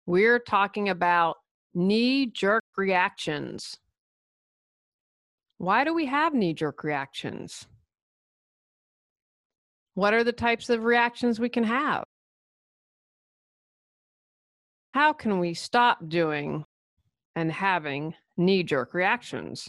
We're talking about knee-jerk reactions. Why do we have knee-jerk reactions? What are the types of reactions we can have? How can we stop doing and having knee-jerk reactions?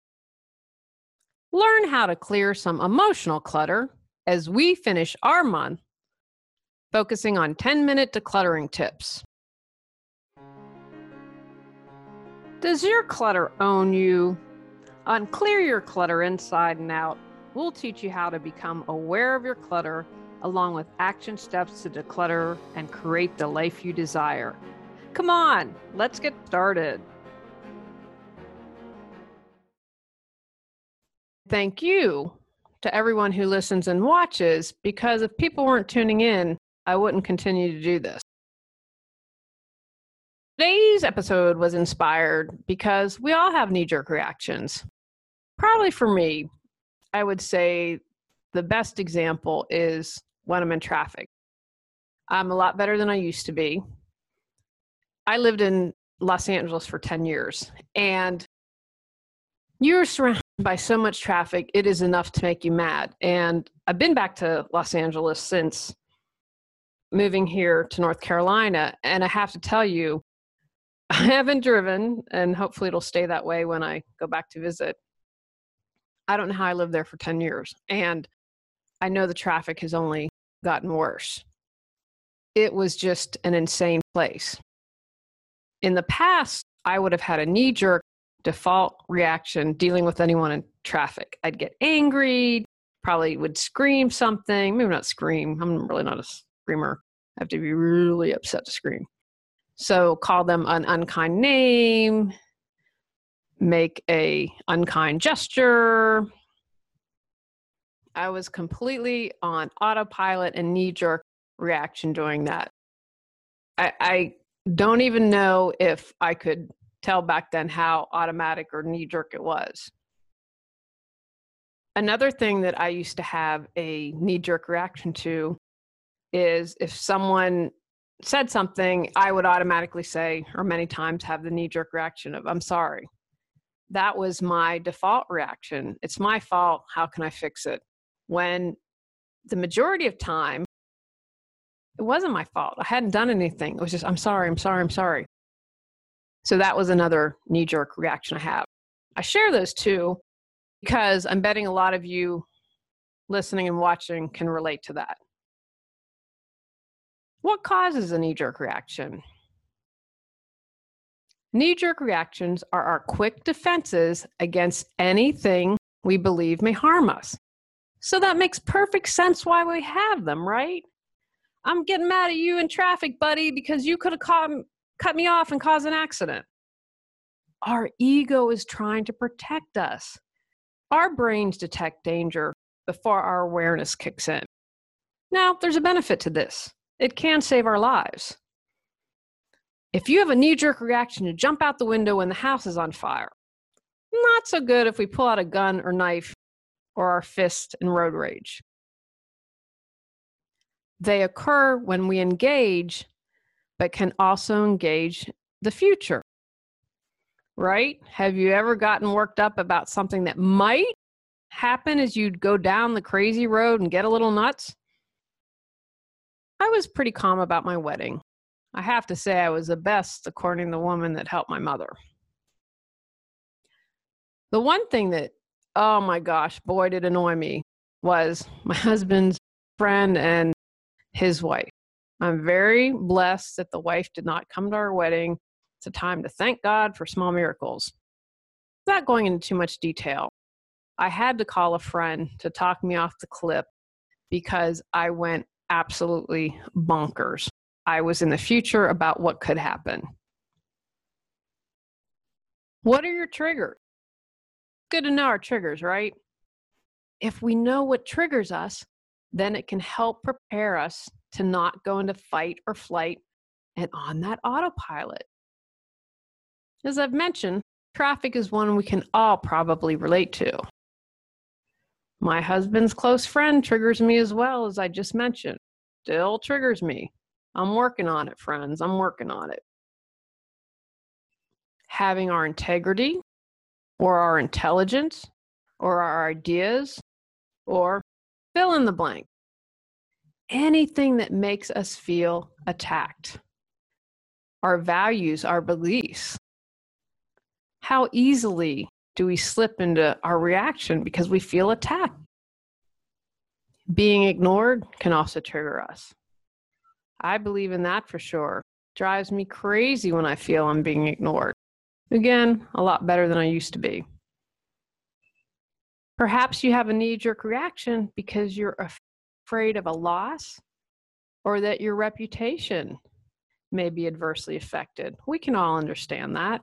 Learn how to clear some emotional clutter as we finish our month focusing on 10-minute decluttering tips. Does your clutter own you? On Clear Your Clutter Inside and Out, we'll teach you how to become aware of your clutter along with action steps to declutter and create the life you desire. Come on, let's get started. Thank you to everyone who listens and watches, because if people weren't tuning in, I wouldn't continue to do this. Today's episode was inspired because we all have knee-jerk reactions. Probably for me, I would say the best example is when I'm in traffic. I'm a lot better than I used to be. I lived in Los Angeles for 10 years, and you're surrounded by so much traffic, it is enough to make you mad. And I've been back to Los Angeles since moving here to North Carolina, and I have to tell you, I haven't driven, and hopefully it'll stay that way when I go back to visit. I don't know how I lived there for 10 years, and I know the traffic has only gotten worse. It was just an insane place. In the past, I would have had a knee-jerk default reaction dealing with anyone in traffic. I'd get angry, probably would scream something, maybe not scream. I'm really not a screamer. I have to be really upset to scream. So call them an unkind name, make a unkind gesture. I was completely on autopilot and knee-jerk reaction doing that. I don't even know if I could tell back then how automatic or knee-jerk it was. Another thing that I used to have a knee-jerk reaction to is if someone said something, I would automatically say, or many times have the knee-jerk reaction of, I'm sorry. That was my default reaction. It's my fault. How can I fix it? When the majority of time, it wasn't my fault. I hadn't done anything. It was just, I'm sorry, I'm sorry, I'm sorry. So that was another knee-jerk reaction I have. I share those two because I'm betting a lot of you listening and watching can relate to that. What causes a knee-jerk reaction? Knee-jerk reactions are our quick defenses against anything we believe may harm us. So that makes perfect sense why we have them, right? I'm getting mad at you in traffic, buddy, because you could have cut me off and caused an accident. Our ego is trying to protect us. Our brains detect danger before our awareness kicks in. Now, there's a benefit to this. It can save our lives. If you have a knee-jerk reaction to jump out the window when the house is on fire, not so good if we pull out a gun or knife or our fist in road rage. They occur when we engage, but can also engage the future, right? Have you ever gotten worked up about something that might happen as you go down the crazy road and get a little nuts? I was pretty calm about my wedding. I have to say I was the best according to the woman that helped my mother. The one thing that, oh my gosh, boy, did annoy me was my husband's friend and his wife. I'm very blessed that the wife did not come to our wedding. It's a time to thank God for small miracles. Without going into too much detail, I had to call a friend to talk me off the cliff because I went absolutely bonkers. I was in the future about what could happen. What are your triggers? Good to know our triggers, right? If we know what triggers us, then it can help prepare us to not go into fight or flight and on that autopilot. As I've mentioned, traffic is one we can all probably relate to. My husband's close friend triggers me as well, as I just mentioned. Still triggers me. I'm working on it, friends. I'm working on it. having our integrity or our intelligence or our ideas or fill in the blank. Anything that makes us feel attacked. Our values, our beliefs. How easily do we slip into our reaction because we feel attacked? Being ignored can also trigger us. I believe in that for sure. Drives me crazy when I feel I'm being ignored. Again, a lot better than I used to be. Perhaps you have a knee-jerk reaction because you're afraid of a loss or that your reputation may be adversely affected. We can all understand that.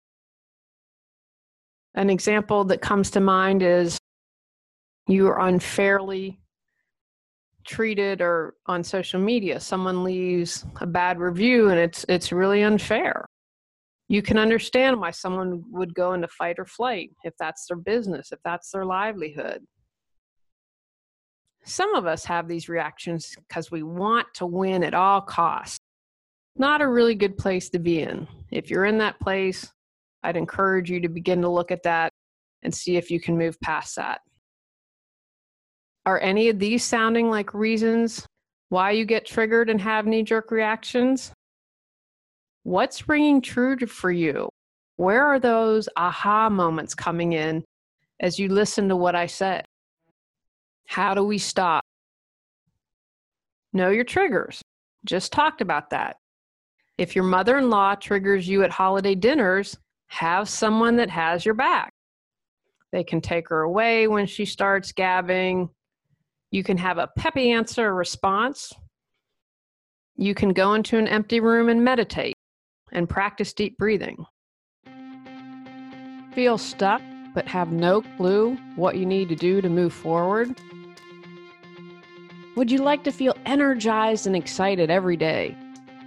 An example that comes to mind is you are unfairly treated or on social media, someone leaves a bad review and it's really unfair. You can understand why someone would go into fight or flight if that's their business, if that's their livelihood. Some of us have these reactions because we want to win at all costs. Not a really good place to be in. If you're in that place, I'd encourage you to begin to look at that and see if you can move past that. Are any of these sounding like reasons why you get triggered and have knee-jerk reactions? What's ringing true for you? Where are those aha moments coming in as you listen to what I said? How do we stop? Know your triggers. Just talked about that. If your mother-in-law triggers you at holiday dinners, have someone that has your back. They can take her away when she starts gabbing. You can have a peppy answer or response. You can go into an empty room and meditate and practice deep breathing. Feel stuck but have no clue what you need to do to move forward? Would you like to feel energized and excited every day?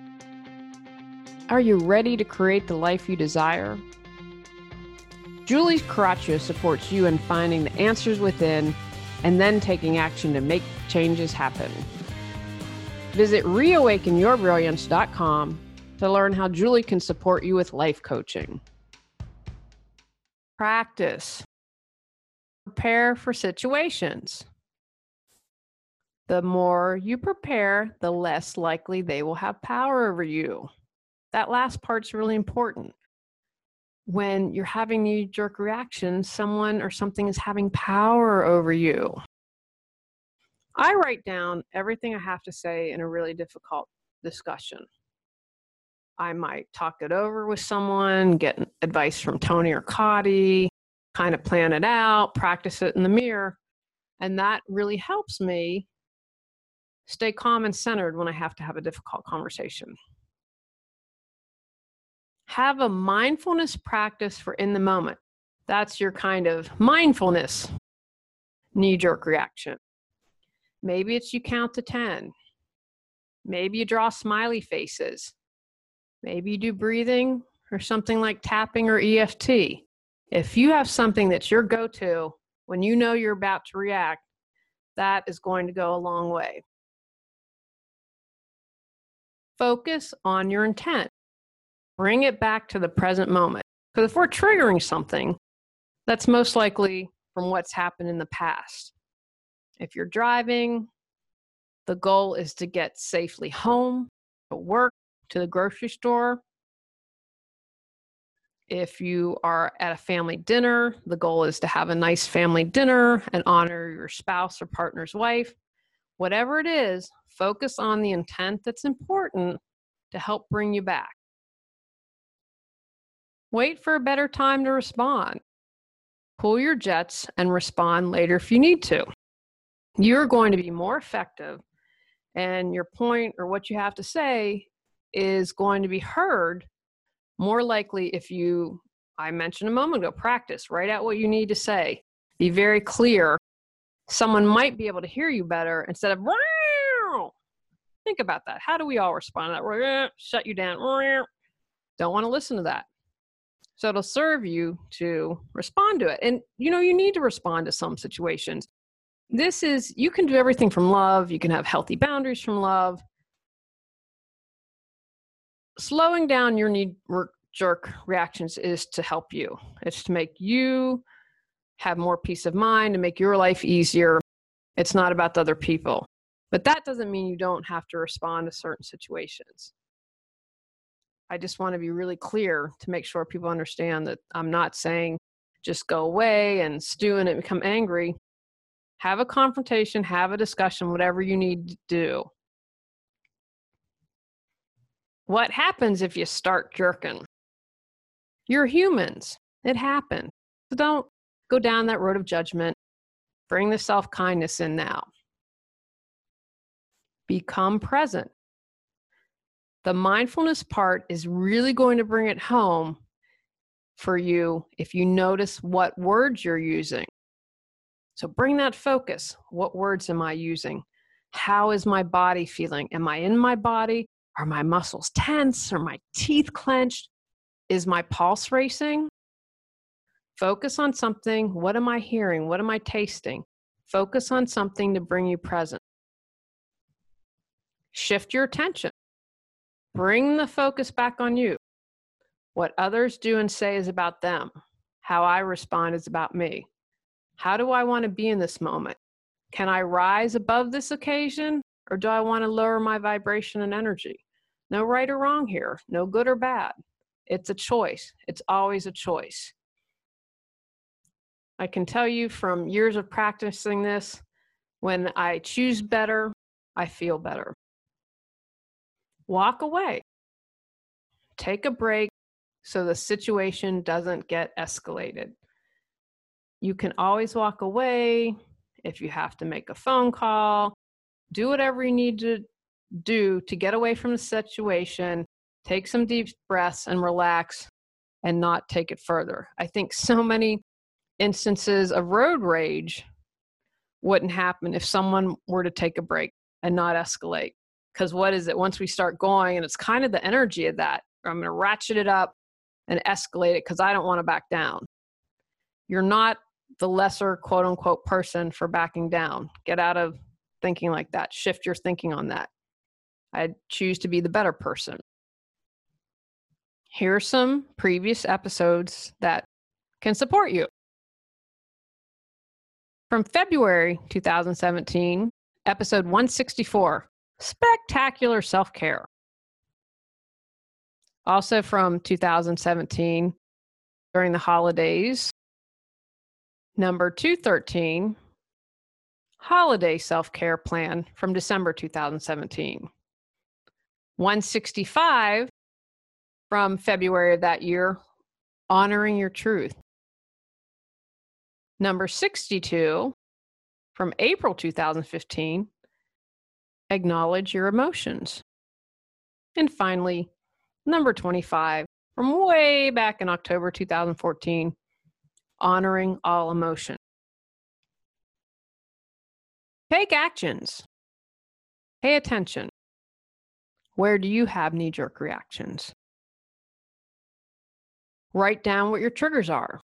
Are you ready to create the life you desire? Julie Caraccio supports you in finding the answers within and then taking action to make changes happen. Visit reawakenyourbrilliance.com to learn how Julie can support you with life coaching. Practice. Prepare for situations. The more you prepare, the less likely they will have power over you. That last part's really important. When you're having knee-jerk reactions, someone or something is having power over you. I write down everything I have to say in a really difficult discussion. I might talk it over with someone, get advice from Tony or Cotty, kind of plan it out, practice it in the mirror, and that really helps me stay calm and centered when I have to have a difficult conversation. Have a mindfulness practice for in the moment. That's your kind of mindfulness knee-jerk reaction. Maybe it's you count to 10. Maybe you draw smiley faces. Maybe you do breathing or something like tapping or EFT. If you have something that's your go-to when you know you're about to react, that is going to go a long way. Focus on your intent. Bring it back to the present moment. Because if we're triggering something, that's most likely from what's happened in the past. If you're driving, the goal is to get safely home, to work, to the grocery store. If you are at a family dinner, the goal is to have a nice family dinner and honor your spouse or partner's wife. Whatever it is, focus on the intent that's important to help bring you back. Wait for a better time to respond. Cool your jets and respond later if you need to. You're going to be more effective, and your point or what you have to say is going to be heard more likely if you, I mentioned a moment ago, practice. Write out what you need to say. Be very clear. Someone might be able to hear you better instead of, Row! Think about that. How do we all respond to that? Shut you down. Don't want to listen to that. So it'll serve you to respond to it. And, you need to respond to some situations. You can do everything from love. You can have healthy boundaries from love. Slowing down your knee-jerk jerk reactions is to help you. It's to make you have more peace of mind and make your life easier. It's not about the other people. But that doesn't mean you don't have to respond to certain situations. I just want to be really clear to make sure people understand that I'm not saying just go away and stew in it and become angry. Have a confrontation, have a discussion, whatever you need to do. What happens if you start jerking? You're humans. It happens. So don't go down that road of judgment. Bring the self-kindness in now. Become present. The mindfulness part is really going to bring it home for you if you notice what words you're using. So bring that focus. What words am I using? How is my body feeling? Am I in my body? Are my muscles tense? Are my teeth clenched? Is my pulse racing? Focus on something. What am I hearing? What am I tasting? Focus on something to bring you present. Shift your attention. Bring the focus back on you. What others do and say is about them. How I respond is about me. How do I want to be in this moment? Can I rise above this occasion, or do I want to lower my vibration and energy? No right or wrong here. No good or bad. It's a choice. It's always a choice. I can tell you from years of practicing this, when I choose better, I feel better. Walk away. Take a break so the situation doesn't get escalated. You can always walk away if you have to make a phone call. Do whatever you need to do to get away from the situation. Take some deep breaths and relax and not take it further. I think so many instances of road rage wouldn't happen if someone were to take a break and not escalate. Because what is it? Once we start going, and it's kind of the energy of that, I'm going to ratchet it up and escalate it because I don't want to back down. You're not the lesser quote unquote person for backing down. Get out of thinking like that. Shift your thinking on that. I choose to be the better person. Here are some previous episodes that can support you. From February 2017, episode 164, Spectacular Self-Care. Also from 2017, during the holidays, number 213, Holiday Self-Care Plan from December 2017. 165 from February of that year, Honoring Your Truth. Number 62 from April 2015, Acknowledge Your Emotions. And finally, number 25 from way back in October 2014, Honoring All Emotion. Take actions. Pay attention. Where do you have knee-jerk reactions? Write down what your triggers are.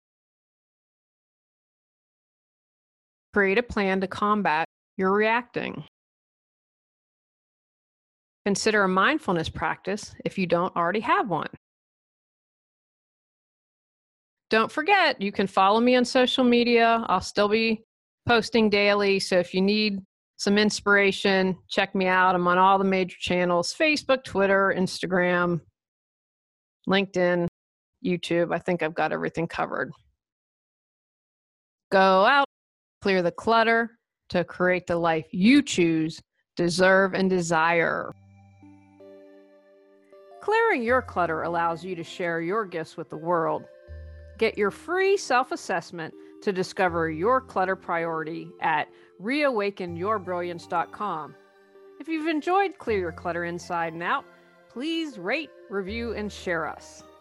Create a plan to combat your reacting. Consider a mindfulness practice if you don't already have one. Don't forget, you can follow me on social media. I'll still be posting daily, so if you need some inspiration, check me out. I'm on all the major channels: Facebook, Twitter, Instagram, LinkedIn, YouTube. I think I've got everything covered. Go out, clear the clutter to create the life you choose, deserve, and desire. Clearing your clutter allows you to share your gifts with the world. Get your free self-assessment to discover your clutter priority at reawakenyourbrilliance.com. If you've enjoyed Clear Your Clutter Inside and Out, please rate, review, and share us.